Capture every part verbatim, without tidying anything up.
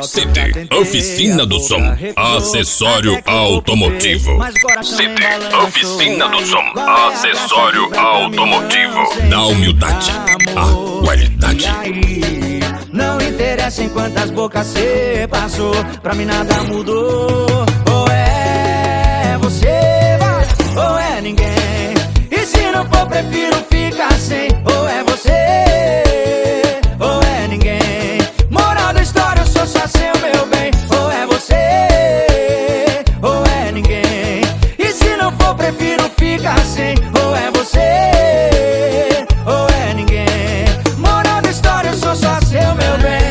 C D Oficina do Som, acessório automotivo. C D Oficina do Som, acessório automotivo. Na humildade, a qualidade. Não interessa em quantas bocas cê passou, pra mim nada mudou. Ou é você, vai, ou é ninguém. E se não for, prefiro ficar sem. Ou é você, ou é ninguém. Moral da história, eu sou só seu, meu bem. Ou é você, ou é ninguém. E se não for, prefiro ficar sem. Ou é você, ou é ninguém. Moral da história, eu sou só seu, meu bem.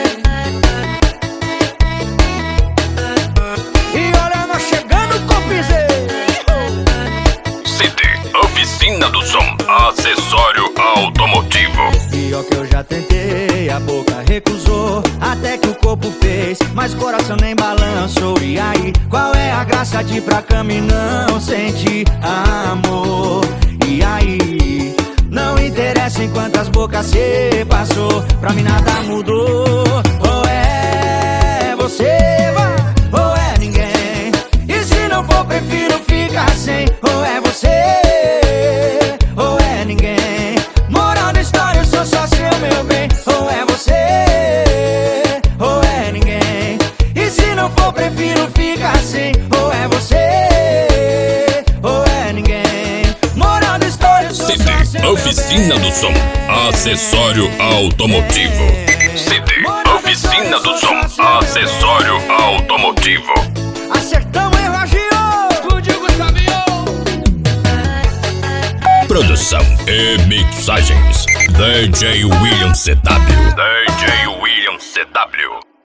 E olha nós chegando com o piseiro. C D Oficina do Som, acessório automotivo. Pior que eu já tentei, a boca recusou, até que o corpo fez, mas coração nem balançou. E aí, qual é a graça de ir pra cama e não sentir amor? E aí, não interessa em quantas bocas cê passou, pra mim nada mudou. Ou é você, vai, ou é ninguém. E se não for, prefiro ficar sem. Ou é você, ou é ninguém. Moral da história, eu sou só seu, meu bem. Ou é você, ou é ninguém. E se não for, prefiro ficar sem. Ou é você, ou é ninguém. Moral da história, eu sou C só D seu, Oficina meu do bem. Som, acessório automotivo. C D Oficina do Som, acessório automotivo. Acertamos, hein, Roginho? Estúdio Gustavinho. Produção e mixagens D J William C W. D J William C W.